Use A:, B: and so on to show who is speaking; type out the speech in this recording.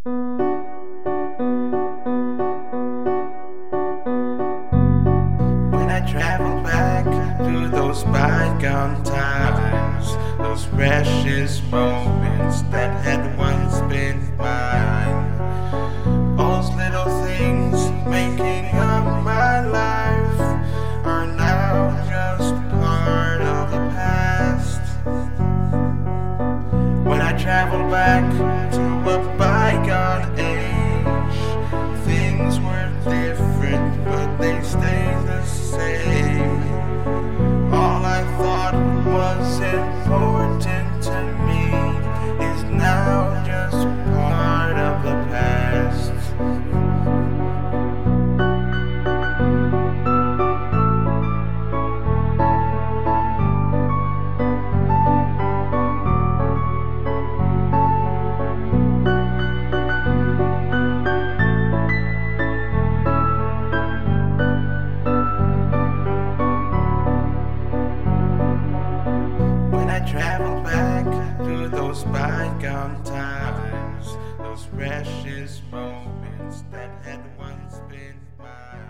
A: When I travel back to those bygone times, those precious moments that had once been mine, all those little things making up my life are now just part of the past. When I travel back to a bygone age, things were different, but they stayed the same. All I thought was important to me is now just part of the past. Travel back to those bygone times, those precious moments that had once been mine.